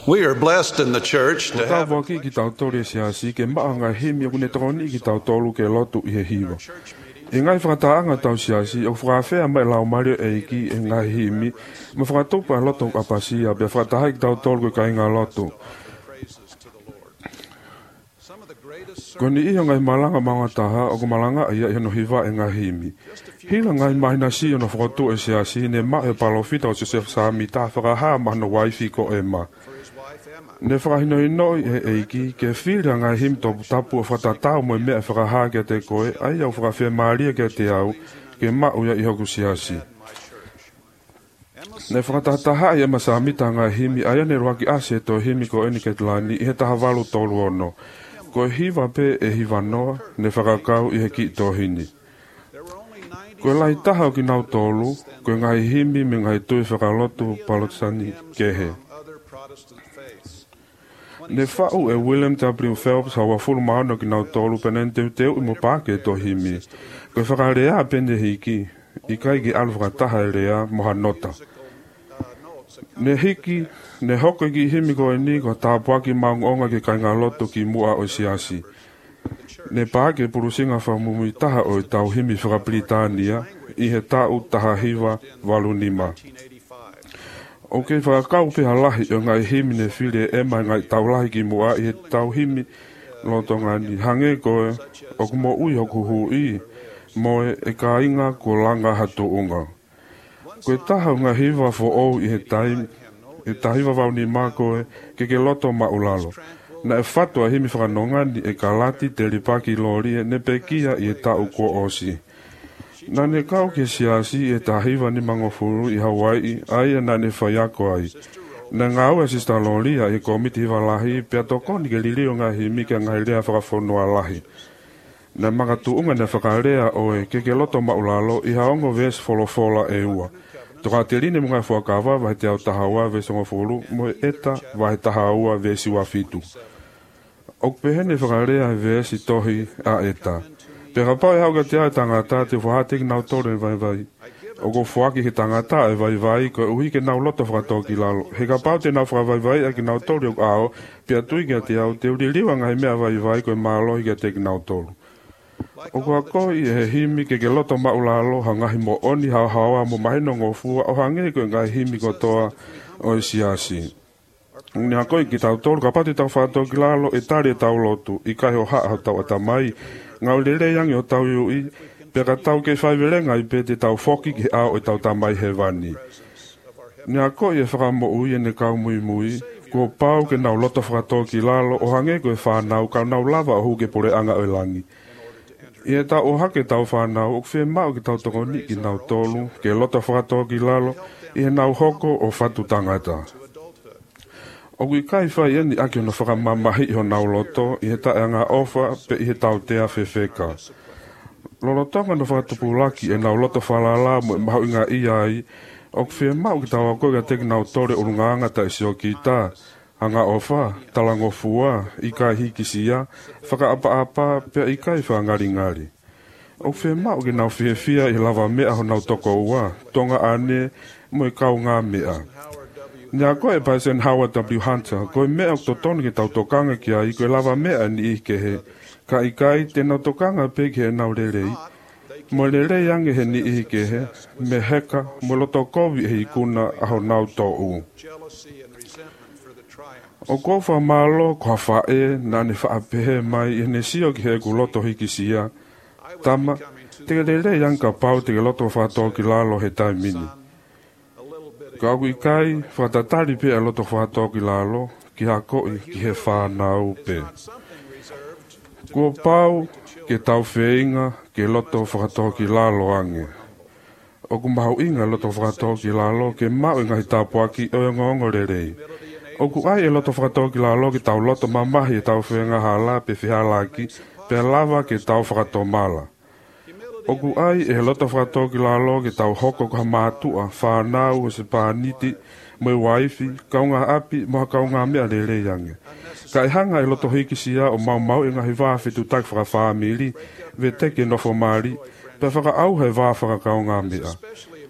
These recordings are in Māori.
We are blessed in the church to have Tava ki tau tore siasi ke maanga hemi ku ne toni ki tau tolu ke lotu I he hiwa. E ngai whakataanga tau siasi o whakawhea mai lau mario e ki e ngai hemi ma whakatupa lotu apasia be whakataha ki tau tolu ke kai ngā lotu. Ko ni iho ngai malanga mangataha o ko malanga ia no hiva e ngai hemi. Hila ngai mahina si ono whakatu e siasi ne ma e palofita o Joseph Sami ta whakaha mahano waifi ko e ma. Ne whakahino inoi e eiki ke whira ngai him to tapu o whatatau mo mea whakaha ke te koe ai au whakawhia maaria ke te au ke mau ia ihoku siasi. Ne whakatataha ia masamita ngai himi ai ane ruaki ase to himi ko eni ke tlani I he taha walu tolu ono. Ko hiva pe e hiva noa ne whakakau I he ki to hini. Ko lai taha o ki nau tolu ko ngai himi me ngai tui whakalotu palotsani ke he. Ne whau e William W. Phelps hawa fulu maano ki nau tolu penen teu I mo pake to himi. Ko whakarea pende hiki I kai ki alu whakataha e rea moha nota. Ne hiki, ne hoko ki himi ko e ni ko tāpuaki maungonga ki kai ngā loto ki mua o siasi. Ne pake purusinga whamumui taha o I tau himi whakapritania I he tau taha hiva walunima. O ke whakakau peha lahi o ngai himi ne while e mai ngai tau lahi ki mua I he tau himi loto ngani hange koe o kumo ui hoku hui moe e ka inga ko langa hatu unga. Koe taha ngā hiva fo ou I he taim e tahiva wauni mā koe ke loto maulalo. Na e whatua himi whakanongani e ka lati te ripaki lori e ne pekia I he tau ko osi. Na ne kau ke siasi e tahiva ni mangofuru I Hawaii ai na ne whaiako ai. Na ngau e sista loria I komiti walahi pia tokoni ke lilio ngā himi ke ngai rea whakafonua lahi. Na makatuunga ne whakarea oe ke loto maulalo I haongo ves folofola e ua. Toka te rine mga whakawa vai te au tahaua vesongo fulu mo eta vai tahaua vesi wa fitu. Ok pehene whakarea vesi tohi a eta. Pera pau e hauga te ai tangata te whahatik nau tore vai. O ko whaki he tangata e vai ko uhi ke nau loto whakatoki lalo. He ka pau te nau whakavai a ki nau tore o ao, pia tui ke te au te uri liwa ngai mea vai ko e maalohi ke te ki nau tore. O ko akoi e he himi ke loto maulalo ha ngahi mo oni hawa mo mahino ngofua o hange ko ngai himi ko toa o siasi. Ni akoi ki tau tore ka pati tau whakatoki lalo e tari e tau lotu I kai o haa tau atamai. Ngau lere yangi o tau iui, peka tau ke whaiwerenga I pe te tau whoki ki ao e tau tamai he wani. Ni ako I e whakamo ui e ne kau mui, ko pau ke nau loto whakatoki lalo o hange ko e whanau kau nau lava o huke pore anga o langi. I e tau o hake tau whanau o kwhi mau ki tau tokoni ki nau tolu ke loto whakatoki lalo I e nau hoko o whatu tangata. O kui kai whai eni ake ono whakamamahi I ho nau loto I he tae anga ofa pe I he tau tea whewheka. Lolotonga no whakatupulaki e nau loto whalala mo e mahu inga ia ai o kwhi mau ki tau ako ia teki nau tore urungaanga ta isio ki ta. Anga ofa, talangofua, I kai hikisia, whakaapa pe I kai whangari. O kwhi mau ki nau whiewhia I lava mea ho nau toko ua, tonga ane mo I kau ngā mea. Nia koe Paisen Howard W. Hunter, koe mea o totoni ki tau tokanga ki ai, koe lava mea ni I ke he. Ka I kai te nau tokanga pe ki he nau rerei. Mo rerei ange he ni I ke he, me heka, mo loto kovi he ikuna aho nau tō u. O kofa malo, koha whae, na ne whaapehe mai, I ne sio ki he ku loto hiki sia. Tama, te rerei anka pau te loto whātō ki lalo he tai mini. Ka aku I kai, whatatari pe a loto whātoki lalo, ki hakoi ki he whānau pe. Kua pau, ke tau wheinga, ke loto whakatoki lalo ange. O ku mahu inga loto whakatoki lalo, ke mau inga hi tāpuaki o ngongo rerei. O ku ai e loto whakatoki lalo, ke tau loto mamahi e tau whenga hala pe whihalaki, pe lava ke tau whakatomala. O ku ai e loto whakatoki lalo ke tau hoko ka mātua, whanau e se pāniti, mai waifi, kaunga api, moha kaunga mea lere yange. Ka hanga e loto hiki sia o mau e ngahi whawhitu tak whakawhamiri, ve teke nofo mari, pe whaka au hei whawhaka kaunga mea.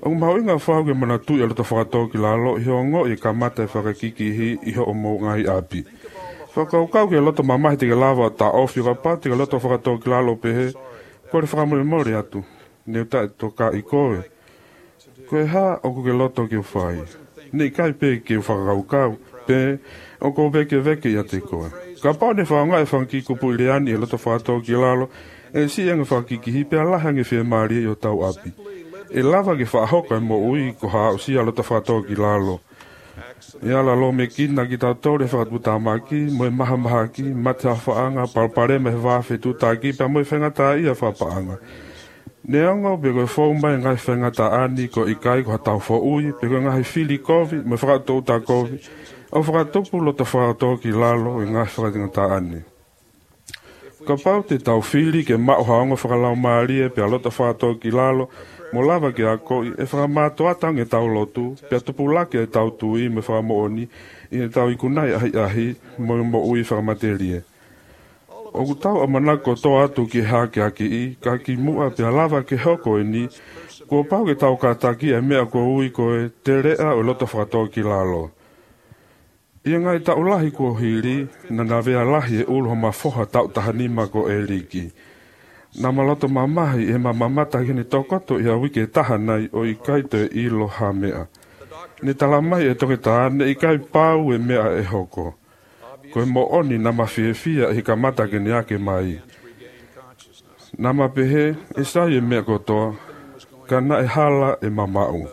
O mauinga whau ke manatu i alota whakatau ki lalo i hongo i kamata e whakakikihi i ho o mo ngai api. Whakaukau ke alota mamahi te ke lava ta ofi ka te ke alota whakatau ki lalo pehe, kore whakamore mori atu, neu tae toka i koe. Koe ha o ke loto ki whai. Nei kai pe ke whakaukau, pe o ko veke i a te koe. Ka pao ne whaonga e whanki kupu i leani i alota whakatau ki lalo, e si enga whakikihi pe alahange whia maari i o tau api. E lava ke whaahoka e mo ui ko haa o si alota whakatau ki lalo. E ala lo me kina ki tau tore whakatuta maki, mo e maha ki, mate a whaanga, palpare me wafe tutaki, pa mo e whengata ia whapaanga. Ne ongo, pe koe whaumai ngai whengata ani, ko ikai ko hatau whaui, pe koe ngai whili kovi, mo e whakatau ta kovi, o whakatupu lo ta whakatau ki lalo, e ngai whakatingata ani. Ka pau te tau whili ke mao haonga whakalau maarie, pe alota whakatau ki lalo, mo lava ke a koi, e whakamato atang e tau lotu, pe atupu lake e tau tui me whakamooni, i e tau ikunai ahi, mo ui whakamaterie. O kutau a manako to atu ki hake aki i, ka ki mua pe lava ke hoko e ni, ko pau ke tau kataki e mea ko ui ko e te rea o lota whakatau ki lalo. Ia ngai tau lahi ko hiri, na nawea lahi e ulo ma foha tau tahanima ko e riki. Na maloto mamahi e mamamata hini tokoto i a wike taha nai o i kai te ilo ha mea. Ni talamai e toke taane i kai pau e mea e hoko. Koe mo oni na mawhiewhia i ka mata kene ake mai. Na mapehe e sai e mea kotoa, ka na e hala e mamau.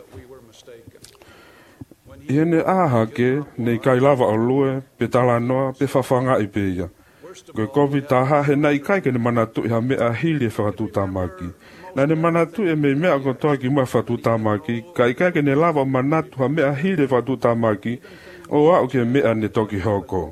I hene aha ke, nei kai lava o lue, pe talanoa, pe whawhanga i peia. Koe kovi taha he na i kai ke ne manatu i ha mea hili e whakatu tamaki. Na ne manatu e mei mea kotoa ki mua whakatu tamaki, ka i kai ke ne lava o manatu ha mea hili e whakatu tamaki, o au ke mea ne toki hoko.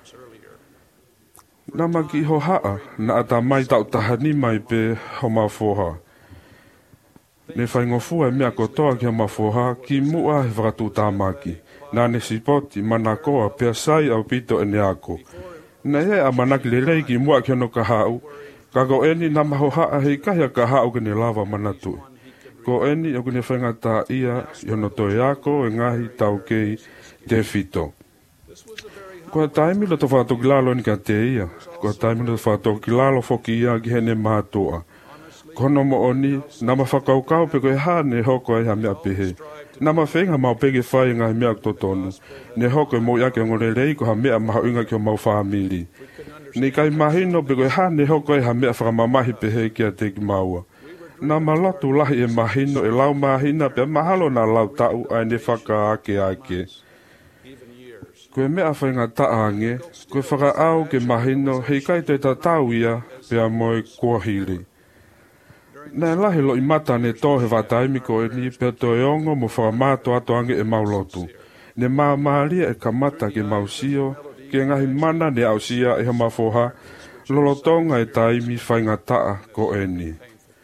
Na maki ho haa, na ata mai tau tahani mai pe ho mafoha. Ne whaingofua e mea kotoa ki ho mafoha, ki mua he whakatu tamaki. Na ne sipoti manakoa pea sai au pito e ne ako. Na he a manaki le rei ki mua ki ono ka hau, ka ko eni na maho haa hei kahia ka hau ke ne lava manatu. Ko eni o kune whengata ia i ono toi ako e ngahi tau kei te fito. Kua taimi lo to whātou ki lalo ni ka te ia. Kua taimi lo to whātou ki lalo whoki ia ki hene mātua. Kono mo oni, na ma whakaukau pe koe hane hoko e ha mea pehe. Na ma whenga mau pege whai ngai mea totonu. Ne hoko e mo iake ngore rei ko ha mea maha inga ki o mau whaamiri. Ni kai mahino pe koe hane hoko e ha mea whakamamahi pehe ki a te ki maua. Na ma lotu lahi e mahino e lau mahina pe mahalo na lau tau ai ne whaka ake. Koe mea whainga taange, koe whaka au ke mahino hei kai te tatau ia pe a moe kuahiri. Nā lahi lo i mata ne tohe wataimi ko e ni pe to e ongo mo whakamato ato ange e maulotu. Ne maaria e kamata ke mausio, ke ngahi mana ne ausia e hama foha, lolotonga e taimi whainga taa ko e ni.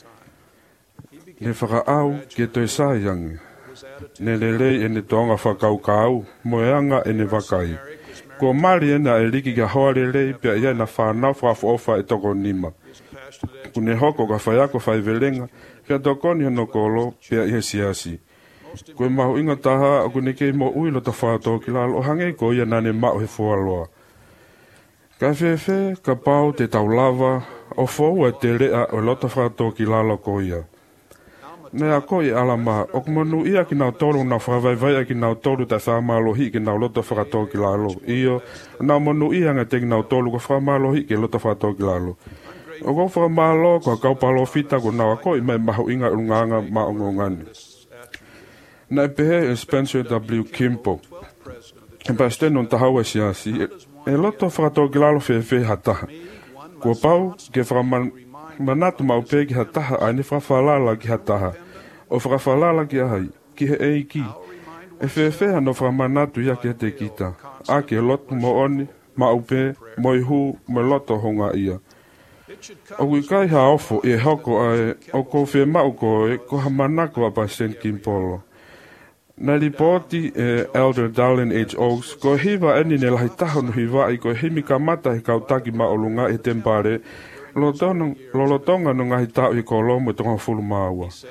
Ne whaka au ke to e saiange. Ne lelei e ne tonga whakaukau, moeanga e ne wakai. Ko mari e na e liki ka hoa lelei pia ia na whanau whafofa e toko nima. Kune hoko ka whaiako whaivelenga, pia tokoni hono kolo, pia ihe siasi. Koe mahu inga taha, o kune kei mo uilo ta whātou ki lalo, o hangei ko ia nane mau he fualoa. Ka whewhe, ka pau te tau lava, o fōu e te rea o lota whātou ki lalo ko ia. Nei a koe alama, o kumanu ia ki nau toru na whawaiwai ki nau toru ta whamalohi ki nau lota whakatau ki lalo. Iyo, nau manu ia nga te ki nau toru ka whamalohi ki lota whakatau ki lalo. O ko whamalo ko kaupalo fita ko nau a koe mai mahu inga unganga maongongani. Nei pehe e Spencer W. Kimpo. E paste non tahaua siasi, e lota whakatau ki lalo whewhe hataha. Kua pau, ke manatu maupe ki hataha ai ni whawhalala ki hataha. O whawhalala ki ahai, ki he eiki. E whewheha no whamanatu ia ki te kita. A ke lotu mo oni, maupe, mo ihu, mo loto honga ia. O kui kai ha ofo e hoko ai, o ko whe mau koe, ko ha manako a pa St. Kimpolo. Na ripoti e Elder Darlin H. Oaks, ko hiwa eni ne lahi tahonu hiwa i ko himi ka mata he kautaki maolunga e tempare, lolotonga no ngahi tau i ko lomo e tonga fulu maua.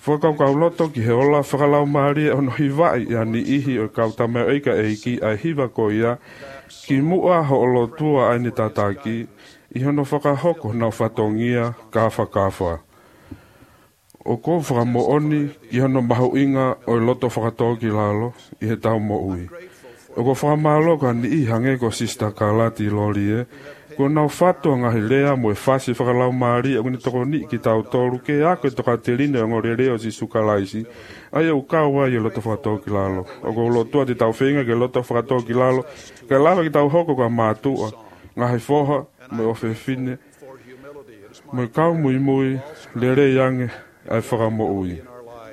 Whakau loto ki he ola whakalau maari e ono hiwai ia ni ihi o kau tameo eika eiki ai hiwa ko ia ki mua ho o lotua ai ni tataki i hono whakahoko nau whatongia ka whakawha. O ko whakamo oni i hono mahu inga o loto whakatoki lalo i he tau mo ui. O ko whakamalo ka ni i hange ko sista Kalati lori e ko nau whatua ngahi lea mo e whasi whakalau maari e kuni toko ni ki tau toru ke ako e toka te rine o ngore reo si sukalaisi ai e ukawa i loto whakatoki lalo. O ko lotua ti tau whenga ke loto whakatoki lalo ke lawa ki tau hoko ka mātua ngahi whoha mo o whewhine mo i kau mui mui le re yange ai whakamo ui.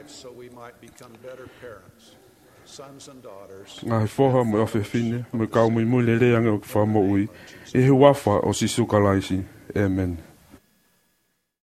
Ngahi whoha mo i o whewhine mo i kau mui mui le re yange o whakamo ui. E he wafa o si sukalaisi. Amen.